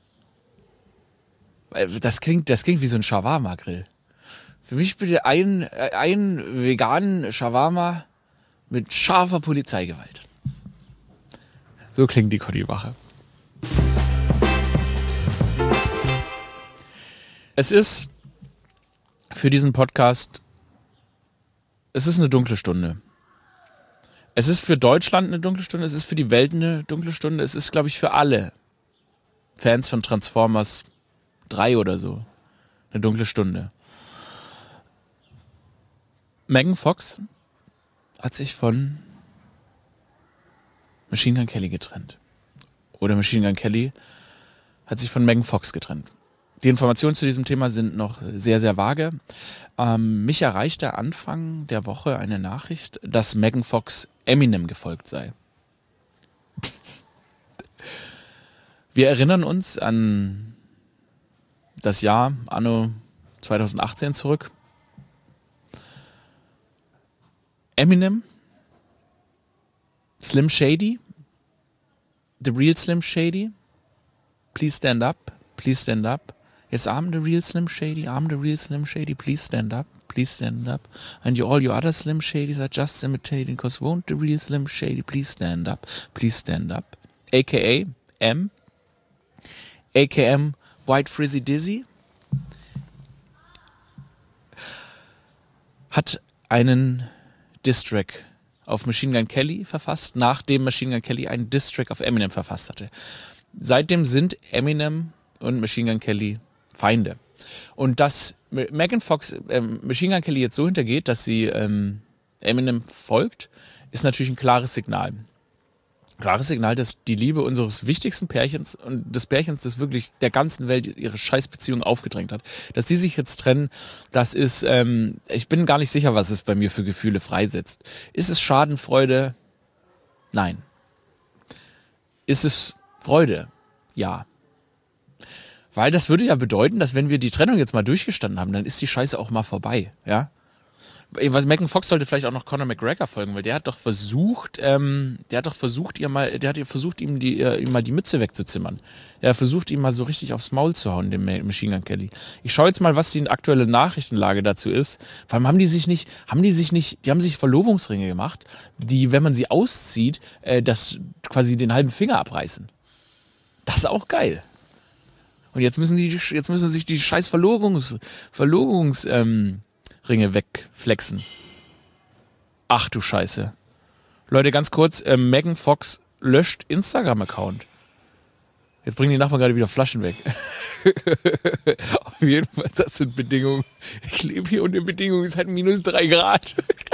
das klingt, das klingt wie so ein Shawarma-Grill. Für mich bitte ein, ein veganen Shawarma mit scharfer Polizeigewalt. So klingt die Coddy-Wache. Es ist für diesen Podcast, es ist eine dunkle Stunde. Es ist für Deutschland eine dunkle Stunde, es ist für die Welt eine dunkle Stunde, es ist, glaube ich, für alle Fans von Transformers drei oder so Eine dunkle Stunde. Megan Fox hat sich von Machine Gun Kelly getrennt. Oder Machine Gun Kelly hat sich von Megan Fox getrennt. Die Informationen zu diesem Thema sind noch sehr, sehr vage. Ähm, mich erreichte Anfang der Woche eine Nachricht, dass Megan Fox Eminem gefolgt sei. Wir erinnern uns an das Jahr anno zwanzig achtzehn zurück. Eminem, Slim Shady, The Real Slim Shady, please stand up, please stand up. Yes, I'm the real Slim Shady, I'm the real Slim Shady, please stand up, please stand up. And you, all your other Slim Shadys are just imitating, cause won't the real Slim Shady please stand up, please stand up. A K A M, A K M White Frizzy Dizzy, hat einen Diss-Track auf Machine Gun Kelly verfasst, nachdem Machine Gun Kelly einen Diss-Track auf Eminem verfasst hatte. Seitdem sind Eminem und Machine Gun Kelly Feinde. Und dass Megan Fox ähm, Machine Gun Kelly jetzt so hintergeht, dass sie ähm, Eminem folgt, ist natürlich ein klares Signal. Klares Signal, dass die Liebe unseres wichtigsten Pärchens und des Pärchens, das wirklich der ganzen Welt ihre Scheißbeziehung aufgedrängt hat, dass die sich jetzt trennen, das ist, ähm, ich bin gar nicht sicher, was es bei mir für Gefühle freisetzt. Ist es Schadenfreude? Nein. Ist es Freude? Ja. Weil das würde ja bedeuten, dass wenn wir die Trennung jetzt mal durchgestanden haben, dann ist die Scheiße auch mal vorbei, ja. Was Megan Fox sollte vielleicht auch noch Conor McGregor folgen, weil der hat doch versucht, ähm, der hat doch versucht, ihr mal, der hat ihr versucht, ihm die, äh, ihm mal die Mütze wegzuzimmern. Er hat versucht, ihm mal so richtig aufs Maul zu hauen, dem Machine Gun Kelly. Ich schaue jetzt mal, was die aktuelle Nachrichtenlage dazu ist. Vor allem haben die sich nicht, haben die sich nicht, die haben sich Verlobungsringe gemacht, die, wenn man sie auszieht, äh, das quasi den halben Finger abreißen. Das ist auch geil. Und jetzt müssen die, jetzt müssen sich die scheiß Verlobungs, Verlobungs, ähm, Ringe wegflexen. Ach du Scheiße. Leute, ganz kurz, äh, Megan Fox löscht Instagram-Account. Jetzt bringen die Nachbarn gerade wieder Flaschen weg. Auf jeden Fall, das sind Bedingungen. Ich lebe hier unter Bedingungen, es hat minus drei Grad.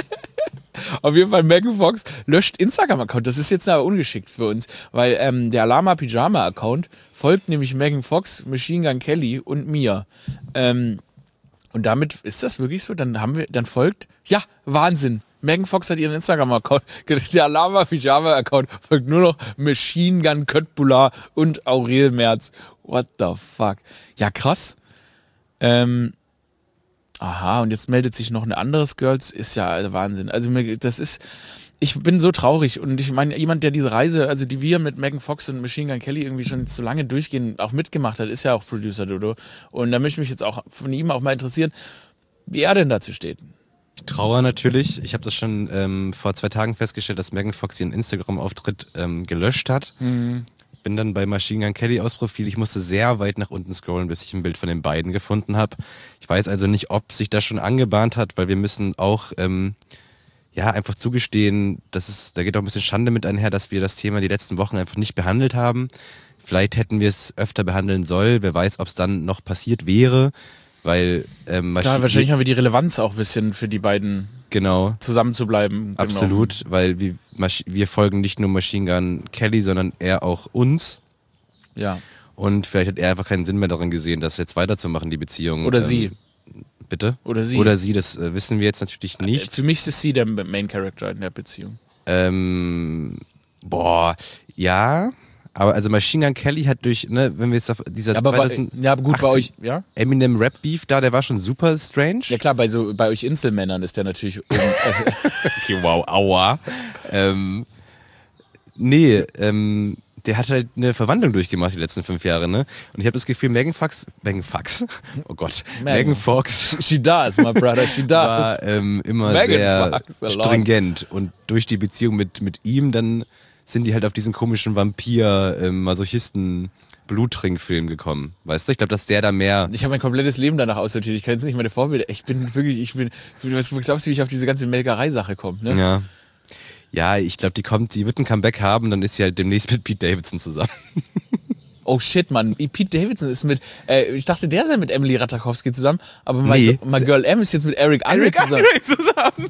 Auf jeden Fall, Megan Fox löscht Instagram-Account. Das ist jetzt aber ungeschickt für uns, weil ähm, der Alama Pyjama-Account folgt nämlich Megan Fox, Machine Gun Kelly und mir. Ähm, Und damit ist das wirklich so, dann haben wir, dann folgt, ja, Wahnsinn. Megan Fox hat ihren Instagram-Account, der Alama Pyjama-Account folgt nur noch Machine Gun Köttbullar und Aurel Merz. What the fuck? Ja, krass. Ähm, aha, und jetzt meldet sich noch ein anderes Girls, ist ja Wahnsinn. Also das ist, ich bin so traurig und ich meine, jemand, der diese Reise, also die wir mit Megan Fox und Machine Gun Kelly irgendwie schon so lange durchgehen, auch mitgemacht hat, ist ja auch Producer Dodo. Und da möchte ich mich jetzt auch von ihm auch mal interessieren, wie er denn dazu steht. Ich trauere natürlich. Ich habe das schon ähm, vor zwei Tagen festgestellt, dass Megan Fox ihren Instagram-Auftritt ähm, gelöscht hat. Mhm. Bin dann bei Machine Gun Kelly aus Profil. Ich musste sehr weit nach unten scrollen, bis ich ein Bild von den beiden gefunden habe. Ich weiß also nicht, ob sich das schon angebahnt hat, weil wir müssen auch ähm, ja einfach zugestehen, dass es, da geht auch ein bisschen Schande mit einher, dass wir das Thema die letzten Wochen einfach nicht behandelt haben. Vielleicht hätten wir es öfter behandeln sollen. Wer weiß, ob es dann noch passiert wäre. Weil ähm, Klar, wahrscheinlich haben wir die Relevanz auch ein bisschen für die beiden genau zusammen zu bleiben. Absolut, genau. Weil wir, wir folgen nicht nur Machine Gun Kelly, sondern er auch uns. Ja. Und vielleicht hat er einfach keinen Sinn mehr darin gesehen, das jetzt weiterzumachen, die Beziehung. Oder ähm, sie. Bitte? Oder sie. Oder sie, das äh, wissen wir jetzt natürlich nicht. Für mich ist sie der Main Character in der Beziehung. Ähm, boah, ja... Aber also Machine Gun Kelly hat durch, ne, wenn wir jetzt auf dieser ja, aber zweitausendachtzig bei, ja, aber gut, bei euch, ja? Eminem Rap Beef da, der war schon super strange. Ja klar, bei so bei euch Inselmännern ist der natürlich. Okay, wow, aua. ähm, nee, ähm, der hat halt eine Verwandlung durchgemacht die letzten fünf Jahre, ne? Und ich habe das Gefühl, Megan Fox, Megan Fox, oh Gott, Megan, Megan Fox, she does, my brother, she does, war ähm, immer Megan sehr Fox, stringent und durch die Beziehung mit mit ihm dann sind die halt auf diesen komischen Vampir-Masochisten-Bluttrinkfilm gekommen. Weißt du? Ich glaube, dass der da mehr... Ich habe mein komplettes Leben danach aussortiert. Ich kann jetzt nicht meine Vorbilder... Ich bin wirklich... Ich bin... Was glaubst du, wie ich auf diese ganze Melkerei-Sache komme? Ne? Ja. Ja, ich glaube, die kommt... Die wird ein Comeback haben, dann ist sie halt demnächst mit Pete Davidson zusammen. Oh shit, Mann. Pete Davidson ist mit, äh, ich dachte, der sei mit Emily Ratajkowski zusammen, aber mein, Nee. mein Girl M ist jetzt mit Eric Andre Eric zusammen. Andre zusammen.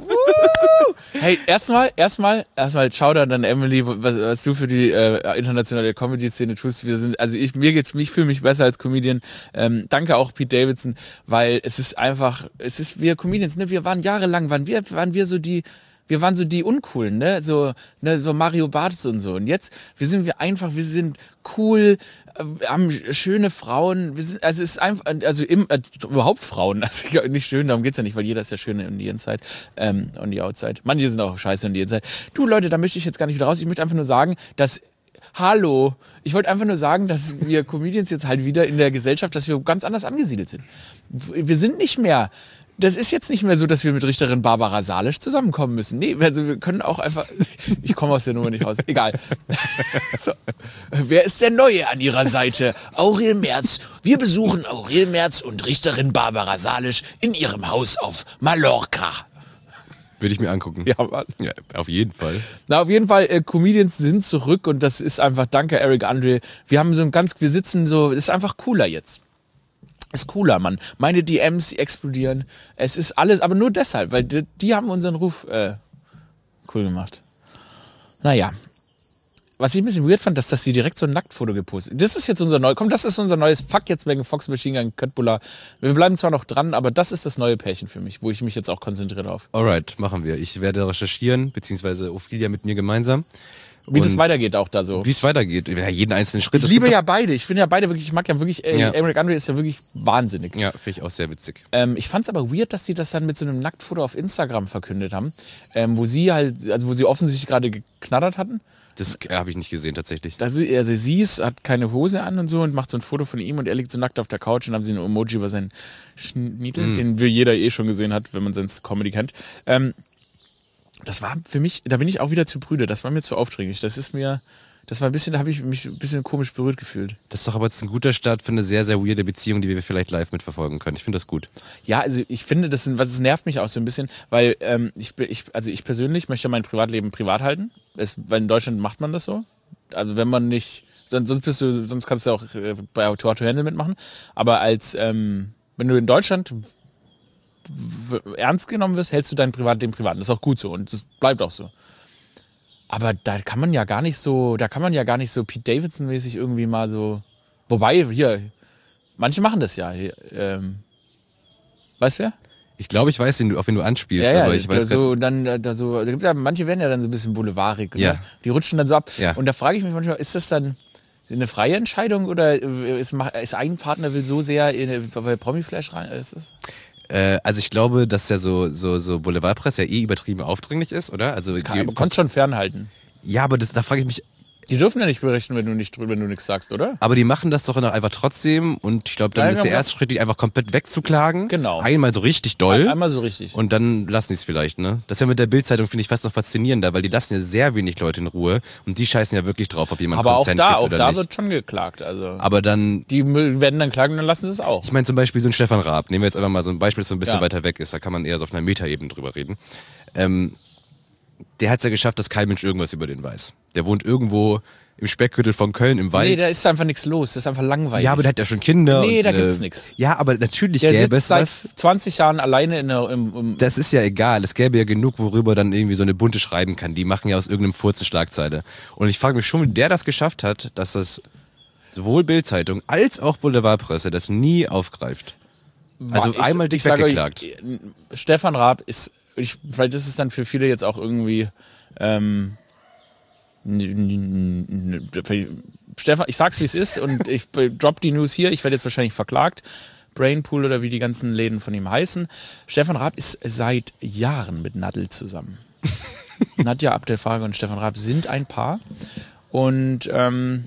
Hey, erstmal, erstmal, erstmal Shoutout an Emily, was, was du für die äh, internationale Comedy-Szene tust. Wir sind, also ich, mir geht's, ich fühle mich besser als Comedian. Ähm, danke auch Pete Davidson, weil es ist einfach, es ist, wir Comedians, ne, wir waren jahrelang, waren wir, waren wir so die, wir waren so die Uncoolen, ne, so, ne, so Mario Barth und so. Und jetzt, wir sind wir einfach, wir sind cool, äh, haben schöne Frauen, wir sind, also es ist einfach, also im, äh, überhaupt Frauen, also nicht schön, darum geht's ja nicht, weil jeder ist ja schön on the inside, ähm, on the outside. Manche sind auch scheiße on the inside. Du Leute, da möchte ich jetzt gar nicht wieder raus, ich möchte einfach nur sagen, dass Hallo, ich wollte einfach nur sagen, dass wir Comedians jetzt halt wieder in der Gesellschaft, dass wir ganz anders angesiedelt sind. Wir sind nicht mehr, das ist jetzt nicht mehr so, dass wir mit Richterin Barbara Salisch zusammenkommen müssen. Nee, also wir können auch einfach, ich komme aus der Nummer nicht raus, egal. So. Wer ist der Neue an ihrer Seite? Aurel Merz. Wir besuchen Aurel Merz und Richterin Barbara Salisch in ihrem Haus auf Mallorca. Würde ich mir angucken. Ja, Mann. Ja, auf jeden Fall. Na, auf jeden Fall, äh, Comedians sind zurück und das ist einfach, danke Eric Andre. Wir haben so ein ganz, wir sitzen so, es ist einfach cooler jetzt. Ist cooler, Mann. Meine D Ms, die explodieren. Es ist alles, aber nur deshalb, weil die, die haben unseren Ruf äh, cool gemacht. Naja. Was ich ein bisschen weird fand, dass, dass sie direkt so ein Nacktfoto gepostet. Das ist jetzt unser neues, komm, das ist unser neues Fuck jetzt wegen Fox Machine Gun Köttbullar. Wir bleiben zwar noch dran, aber das ist das neue Pärchen für mich, wo ich mich jetzt auch konzentriere drauf. Alright, machen wir. Ich werde recherchieren, beziehungsweise Ophelia mit mir gemeinsam. Wie das weitergeht auch da so. Wie es weitergeht, ja, jeden einzelnen Schritt. Ich Es liebe gibt ja beide. Ich finde ja beide wirklich, ich mag ja wirklich, äh, Ja. Eric Andre ist ja wirklich wahnsinnig. doch- Ja, finde ich auch sehr witzig. Ähm, ich fand es aber weird, dass sie das dann mit so einem Nacktfoto auf Instagram verkündet haben, ähm, wo sie halt, also wo sie offensichtlich gerade geknattert hatten. Das habe ich nicht gesehen, tatsächlich. Da sie, also sie ist, hat keine Hose an und so und macht so ein Foto von ihm und er liegt so nackt auf der Couch und haben sie ein Emoji über seinen Schnietel, Mhm. den wir jeder eh schon gesehen hat, wenn man seine Comedy kennt. Ähm, das war für mich, da bin ich auch wieder zu prüde, das war mir zu aufdringlich. Das ist mir, das war ein bisschen, da habe ich mich ein bisschen komisch berührt gefühlt. Das ist doch aber jetzt ein guter Start für eine sehr, sehr weirde Beziehung, die wir vielleicht live mitverfolgen können. Ich finde das gut. Ja, also ich finde, das, sind, was, das nervt mich auch so ein bisschen, weil ähm, ich, ich, also ich persönlich möchte mein Privatleben privat halten. Es, weil in Deutschland macht man das so. Also wenn man nicht, sonst, sonst bist du, sonst kannst du auch äh, bei How to Handle mitmachen. Aber als ähm, wenn du in Deutschland w- w- ernst genommen wirst, hältst du dein Privatleben privat. Das ist auch gut so und das bleibt auch so. Aber da kann man ja gar nicht so, da kann man ja gar nicht so Pete Davidson-mäßig irgendwie mal so. Wobei, hier, manche machen das ja. Hier, ähm, weißt du wer? Ich glaube, ich weiß, wen du, auf wen du anspielst, Ja, ja, aber ich da weiß so, und dann da, da so, da gibt ja, manche werden ja dann so ein bisschen boulevardig, Ja. ne? Die rutschen dann so ab. Ja. Und da frage ich mich manchmal, ist das dann eine freie Entscheidung oder ist, ist ein Partner will so sehr in, bei Promiflash rein? Ist das? Äh, also ich glaube, dass ja so, so, so Boulevardpresse ja eh übertrieben aufdringlich ist, oder? Also Kann, die, aber kannst schon fernhalten. ja, aber das, da frage ich mich, Die dürfen ja nicht berichten, wenn du nicht wenn du nichts sagst, oder? aber die machen das doch dann einfach trotzdem und ich glaube, dann Ja, ist der genau. erste Schritt, die einfach komplett wegzuklagen. Genau. Einmal so richtig doll. Einmal so richtig. Und dann lassen die es vielleicht, ne? Das ist ja mit der Bildzeitung, finde ich, fast noch faszinierender, weil die lassen ja sehr wenig Leute in Ruhe und die scheißen ja wirklich drauf, ob jemand aber auch Consent da, gibt auch oder da nicht. wird schon geklagt. Also Aber dann, die werden dann klagen, dann lassen sie es auch. ich meine zum Beispiel so ein Stefan Raab, nehmen wir jetzt einfach mal so ein Beispiel, das so ein bisschen Ja. weiter weg ist, da kann man eher so auf einer Metaebene drüber reden. Ähm, der hat es ja geschafft, dass kein Mensch irgendwas über den weiß. Der wohnt irgendwo im Speckgürtel von Köln im Wald. Nee, da ist einfach nichts los. Das ist einfach langweilig. ja, aber der hat ja schon Kinder. Nee, und, da äh, gibt's nix. Ja, aber natürlich Der gäbe sitzt es seit was. zwanzig Jahren alleine in der, im, im Das ist ja egal. Es gäbe ja genug, worüber dann irgendwie so eine bunte schreiben kann. Die machen ja aus irgendeinem Furz eine Schlagzeile. Und ich frage mich schon, wie der das geschafft hat, dass das sowohl Bildzeitung als auch Boulevardpresse das nie aufgreift. Also Ich- einmal dick ich sag euch, weggeklagt. Stefan Raab ist, ich, vielleicht ist es dann für viele jetzt auch irgendwie, ähm, n- n- n- Stefan, ich sag's wie es ist und ich drop die News hier, ich werde jetzt wahrscheinlich verklagt. Brainpool oder wie die ganzen Läden von ihm heißen. Stefan Raab ist seit Jahren mit Nadel zusammen. Nadja Abdel-Farage und Stefan Raab sind ein Paar und ähm,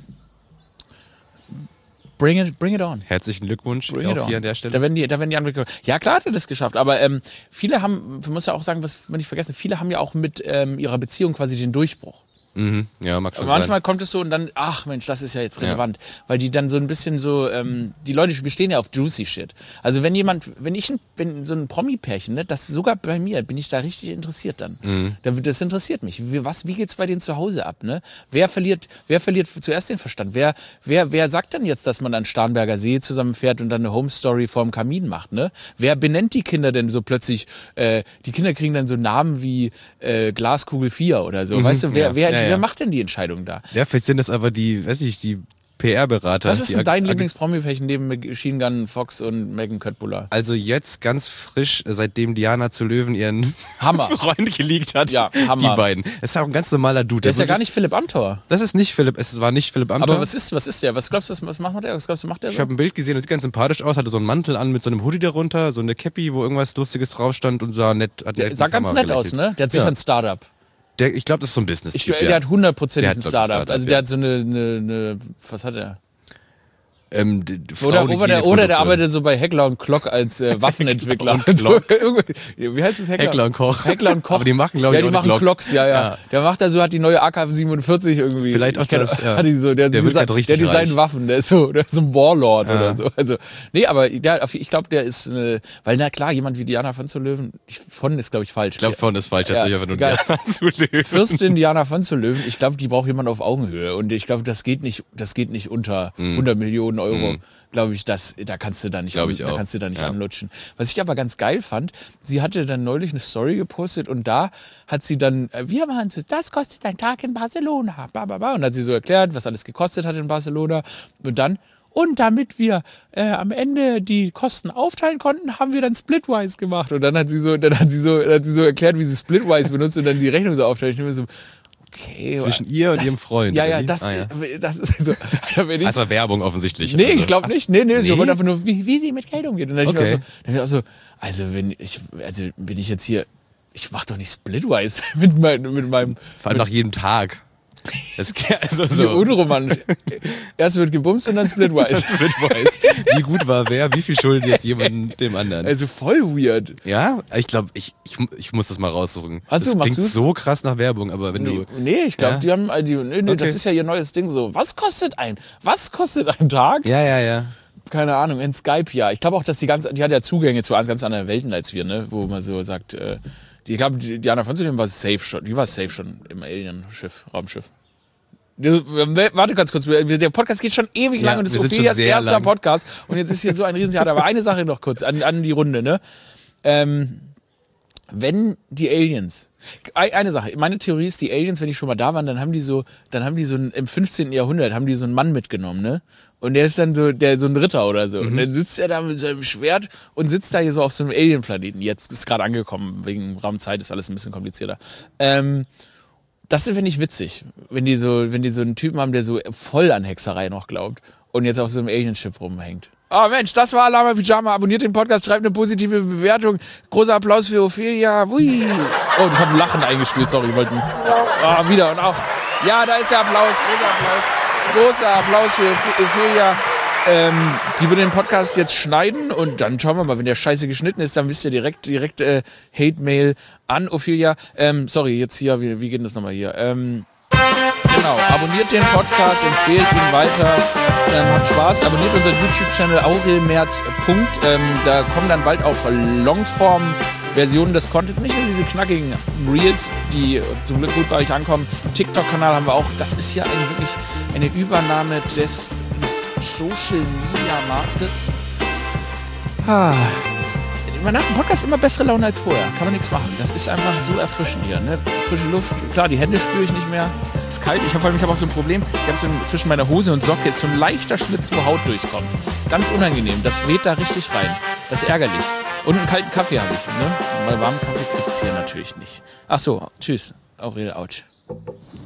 bring it, bring it on. Herzlichen Glückwunsch Bring it auch on. hier an der Stelle. Da werden die, da werden die Anwälte. Ja, klar hat er das geschafft, aber ähm, viele haben, man muss ja auch sagen, was wir nicht vergessen, viele haben ja auch mit ähm, ihrer Beziehung quasi den Durchbruch. Mhm. Ja, mag schon Aber manchmal sein. kommt es so und dann, ach Mensch, das ist ja jetzt relevant. Ja. Weil die dann so ein bisschen so, ähm, die Leute, wir stehen ja auf juicy Shit. Also wenn jemand, wenn ich, ein, wenn so ein Promi-Pärchen, ne, das sogar bei mir, bin ich da richtig interessiert dann. Mhm. Das interessiert mich. Wie, was, wie geht's bei denen zu Hause ab, ne? Wer verliert, wer verliert zuerst den Verstand? Wer, wer, wer sagt dann jetzt, dass man an Starnberger See zusammenfährt und dann eine Home-Story vorm Kamin macht, ne? Wer benennt die Kinder denn so plötzlich, äh, die Kinder kriegen dann so Namen wie äh, Glaskugel vier oder so. Mhm. Weißt du, wer, ja. wer, ja, ja. wer macht denn die Entscheidung da? Ja, vielleicht sind das aber die, weiß ich, die P R-Berater. Was ist denn die dein Lieblings-Promi-Pärchen neben Machine Gun Fox und Megan Köttbullar? Also jetzt ganz frisch, seitdem Diana zu Löwen ihren Hammer. Freund geleakt hat. Ja, Hammer. Die beiden. Das ist auch ein ganz normaler Dude. Der ist ja gar nicht Philipp Amthor. Das ist nicht Philipp, es war nicht Philipp Amthor. Aber was ist, was ist der? Was glaubst du, was, was macht der? Was glaubst du, macht der so? Ich habe ein Bild gesehen, das sieht ganz sympathisch aus, hatte so einen Mantel an mit so einem Hoodie darunter, so eine Cappy, wo irgendwas Lustiges drauf stand und sah nett. Hat der sah ganz nett aus, ne? Der hat sicher ja. ein Startup. Der, ich glaube, das ist so ein Business. Ich, der ja. hat hundertprozentig ein Startup. Startup. Also der ja. hat so eine, eine, eine, was hat er? Ähm, oder, oder, der, oder der arbeitet so bei Heckler und Koch als äh, Waffenentwickler. Und Wie heißt das? Heckler? Heckler und Koch. Heckler und Koch. Aber die machen, glaube ich, ja, die auch machen Glocks, ja, ja, ja. Der macht da so, hat die neue A K siebenundvierzig irgendwie. Vielleicht auch das, ja. Hat die so, der, der, Desi- halt der designt Waffen, der ist so, der ist so ein Warlord ja. oder so. Also, nee, aber der, ich glaube, der ist, äh, weil na klar, jemand wie Diana von zu Löwen, von ist, glaube ich, falsch. Ich glaube, von ist falsch, das ja, ist einfach nur Diana zu Löwen. Fürstin Diana von zu Löwen, ich glaube, die braucht jemand auf Augenhöhe und ich glaube, das geht nicht, das geht nicht unter mm. hundert Millionen Euro. Mm. Glaube ich, das, da kannst du da nicht, an, da kannst du da nicht ja. anlutschen. Was ich aber ganz geil fand, sie hatte dann neulich eine Story gepostet und da hat sie dann, wir machen so, das kostet ein Tag in Barcelona, bla, bla, bla. Und hat sie so erklärt, was alles gekostet hat in Barcelona. Und dann, und damit wir äh, am Ende die Kosten aufteilen konnten, haben wir dann Splitwise gemacht. Und dann hat sie so, dann hat sie so, dann hat sie so erklärt, wie sie Splitwise benutzt und dann die Rechnung so aufteilt. Ich nehme so, okay, zwischen ihr und das, ihrem Freund. Ja, ja, das, ah, ja. das ist so. Also, ich, das war Werbung offensichtlich. Nee, also. ich glaube nicht. Nee, nee, nee. Sie wollte einfach nur, wie, wie sie mit Geld umgeht. Und dann okay. ich so, dann ich auch so, also wenn ich, also bin ich jetzt hier, ich mach doch nicht Splitwise mit, mein, mit meinem. Vor allem mit, nach jedem Tag. Das also so unromantisch. Erst wird gebumst und dann Splitwise. Splitwise. Wie gut war wer? Wie viel schuldet jetzt jemand dem anderen? Also voll weird. Ja, ich glaube, ich, ich, ich muss das mal raussuchen. Achso, das klingt du's? so krass nach Werbung, aber wenn nee, du... Nee, ich glaube, ja? die haben... Die, nee, nee, okay. Das ist ja ihr neues Ding so. Was kostet ein? Was kostet ein Tag? Ja, ja, ja. Keine Ahnung, in Skype ja. Ich glaube auch, dass die ganz... Die hat ja Zugänge zu ganz anderen Welten als wir, ne? Wo man so sagt... Äh, die, ich glaube, Diana von Zudem war safe schon. Die war safe schon im Alien-Schiff, Raumschiff. Warte ganz kurz, der Podcast geht schon ewig ja, lang und ist Ophelias erster lang. Podcast und jetzt ist hier so ein Riesentheater. Aber eine Sache noch kurz an, an die Runde, ne? Ähm, wenn die Aliens, eine Sache, meine Theorie ist, die Aliens, wenn die schon mal da waren, dann haben die so, dann haben die so ein, im fünfzehnten Jahrhundert haben die so einen Mann mitgenommen, ne? Und der ist dann so, der so ein Ritter oder so. Mhm. Und dann sitzt er da mit seinem Schwert und sitzt da hier so auf so einem Alien-Planeten. Jetzt ist gerade angekommen, wegen Raumzeit ist alles ein bisschen komplizierter. Ähm, Das finde ich witzig, wenn die so, wenn die so einen Typen haben, der so voll an Hexerei noch glaubt und jetzt auf so einem Alien-Schiff rumhängt. Oh Mensch, das war Alama Pyjama. Abonniert den Podcast, schreibt eine positive Bewertung. Großer Applaus für Ophelia. Hui. Oh, ich habe ein Lachen eingespielt, sorry, ich wollte. Oh, wieder und auch. Ja, da ist der Applaus, großer Applaus. Großer Applaus für Ophelia. Ähm, die würde den Podcast jetzt schneiden und dann schauen wir mal, wenn der scheiße geschnitten ist, dann wisst ihr direkt, direkt äh, Hate-Mail an Ophelia. Ähm, sorry, jetzt hier, wie, wie geht das nochmal hier? Ähm, genau, abonniert den Podcast, empfehlt ihn weiter, ähm, habt Spaß, abonniert unseren YouTube-Channel aurelmerz. Ähm, da kommen dann bald auch Longform-Versionen des Contents, nicht nur diese knackigen Reels, die zum Glück gut bei euch ankommen. Tiktok-Kanal haben wir auch, das ist ja ein, wirklich eine Übernahme des Social Media Marktes. Ah. Man hat im Podcast immer bessere Laune als vorher. Kann man nichts machen. Das ist einfach so erfrischend hier. Ne? Frische Luft. Klar, die Hände spüre ich nicht mehr. Ist kalt. Ich habe hab auch so ein Problem. Ich habe so ein, zwischen meiner Hose und Socke ist so ein leichter Schlitz, wo Haut durchkommt. Ganz unangenehm. Das weht da richtig rein. Das ist ärgerlich. Und einen kalten Kaffee habe ich. Ne? Weil warmen Kaffee kriegt es hier natürlich nicht. Ach so. Tschüss. Aurel, ouch.